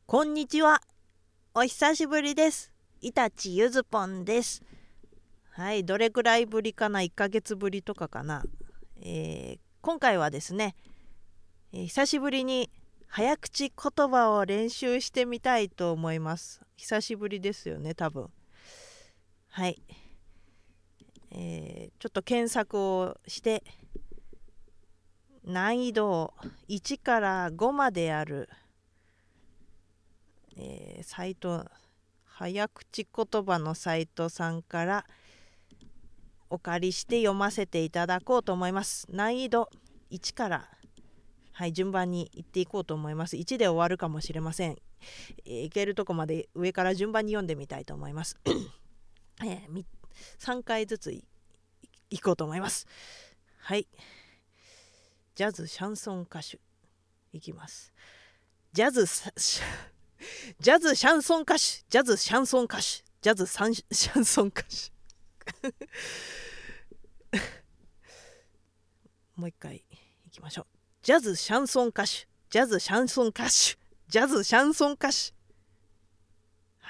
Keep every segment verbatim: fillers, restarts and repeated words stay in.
こんにちは。お久しぶりです。イタチゆずぽんです。はい、どれくらいぶりかな？いっかげつぶりとかかな。えー今回はですね、えー久しぶりに早口言葉を練習してみたいと思います。久しぶりですよね、多分。はい、えーちょっと検索をして難易度をいちからごまである、えーサイト、早口言葉のサイトさんからお借りして読ませていただこうと思います。難易度いちから、はい、順番にいっていこうと思います。いちで終わるかもしれません。えーいけるとこまで上から順番に読んでみたいと思います。えーさんかいずつ い, いこうと思います。はい。ジャズ・シャンソン歌手いきます。ジャズ・ジャズ・シャンソン歌手ジャズ・シャンソン歌手ジャズ・シャンソン歌手もう一回いきましょう。ジャズ・シャンソン歌手ジャズ・シャンソン歌手ジャズ・シャンソン歌手。はい、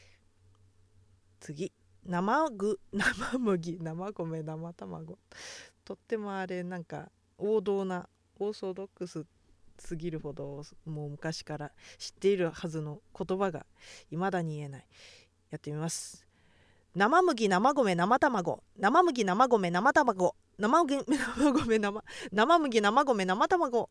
次。生具生麦生米生卵。とってもあれなんか王道なオーソドックスすぎるほどもう昔から知っているはずの言葉が未だに言えない。やってみます。生麦生米生卵生麦生米生卵生麦生米生生麦生米生卵。も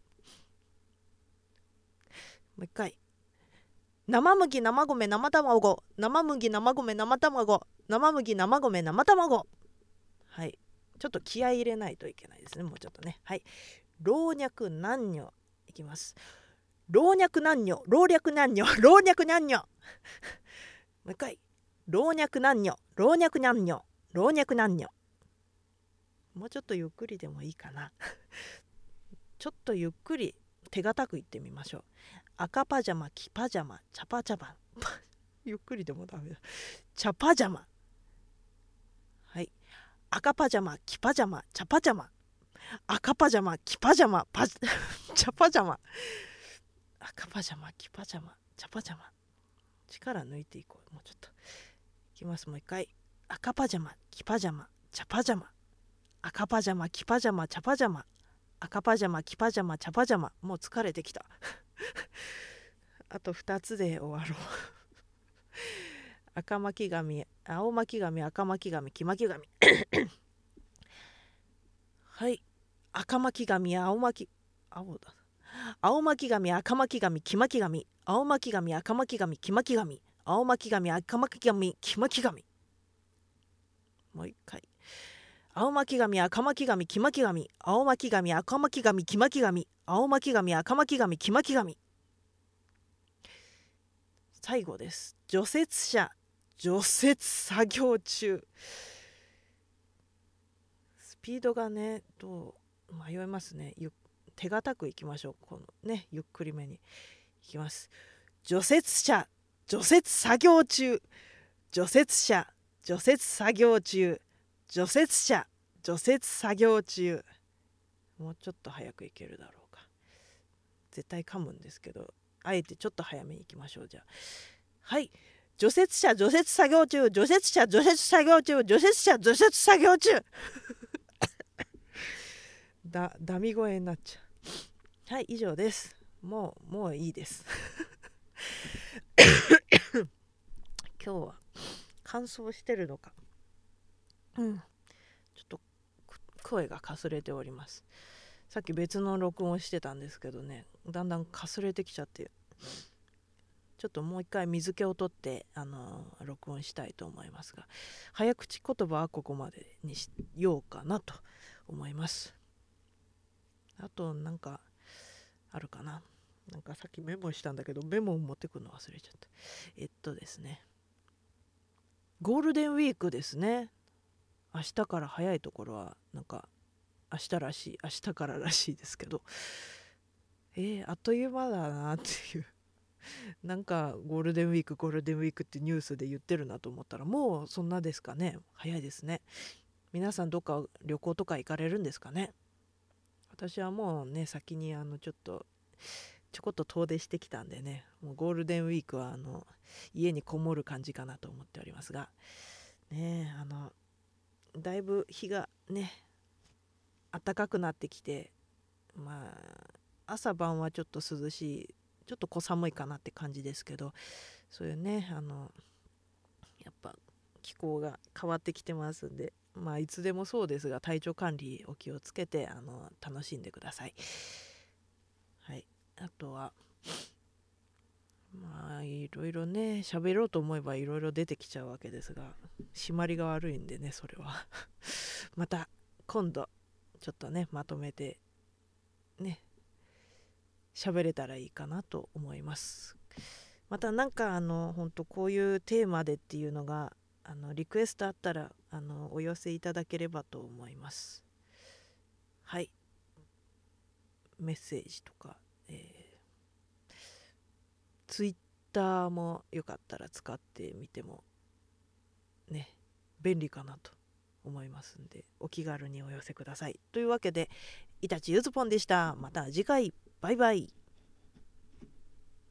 う一回。生麦生米生卵生麦生米生卵生麦生米生卵。はい、ちょっと気合い入れないといけないですね。もうちょっとね。はい、老若男女いきます。老若男女老若男女老若男女。もう一回。老若男女老若男女老若男女。もうちょっとゆっくりでもいいかな。ちょっとゆっくり手堅くいってみましょう。赤パジャマ黄パジャマ茶パジャマゆっくりでもダメだ。茶パジャマ。はい、赤パジャマ黄パジャマ茶パジャマ赤パジャマ黄パジャマパジ茶パジャマ赤パジャマ黄パジャマ茶パジャマ。力抜いていこう。もうちょっといきます。もう一回。赤パジャマ黄パジャマ茶パジャマ赤パジャマ黄パジャマ茶パジャマ赤パジャマ黄パジャマ茶パジャマ。もう疲れてきた。あとふたつで終わろう。赤巻紙青巻紙赤巻紙黄巻紙。はい、赤巻紙青巻青だ青巻紙赤巻紙黄巻紙青巻紙赤巻紙黄巻紙青巻紙赤巻紙黄巻紙。もう一回。青巻紙赤巻紙黄巻紙青巻紙赤巻紙黄巻紙青巻紙赤巻紙黄巻紙。最後です。除雪車除雪作業中。スピードがねどう迷いますね。ゆ手堅くいきましょう。このねゆっくりめにいきます。除雪車除雪作業中除雪車除雪作業中除雪車除雪作業中。もうちょっと早くいけるだろうか。絶対噛むんですけどあえてちょっと早めにいきましょう。じゃあはい。除雪車除雪作業中除雪車除雪作業中除雪車除雪作業中。だダミ声になっちゃう。はい、以上です。もうもういいです。今日は乾燥してるのか、うん、ちょっと声がかすれております。さっき別の録音してたんですけどね、だんだんかすれてきちゃって、ちょっともう一回水気を取って、あのー録音したいと思いますが、早口言葉はここまでにしようかなと思います。あとなんかあるかな。なんかさっきメモしたんだけどメモを持ってくるの忘れちゃった。えっとですねゴールデンウィークですね。明日から早いところはなんか明日らしい明日かららしいですけど、えー、あっという間だなっていうなんかゴールデンウィークゴールデンウィークってニュースで言ってるなと思ったらもうそんなですかね。早いですね。皆さんどっか旅行とか行かれるんですかね。私はもうね先にあのちょっとちょこっと遠出してきたんでね、もうゴールデンウィークはあの家にこもる感じかなと思っておりますがね、あのだいぶ日がね暖かくなってきて、まあ朝晩はちょっと涼しい、ちょっと小寒いかなって感じですけど、そういうね、あのやっぱ気候が変わってきてますんで、まあいつでもそうですが体調管理お気をつけてあの楽しんでください。はい、あとはまあいろいろね喋ろうと思えばいろいろ出てきちゃうわけですが、締まりが悪いんでね、それはまた今度ちょっとねまとめてね喋れたらいいかなと思います。またなんかあの本当こういうテーマでっていうのがあのリクエストあったらあのお寄せいただければと思います。はい、メッセージとか、えー、ツイッターもよかったら使ってみてもね便利かなと思いますんで、お気軽にお寄せください。というわけでイタチゆずぽんでした。また次回、バイバイ。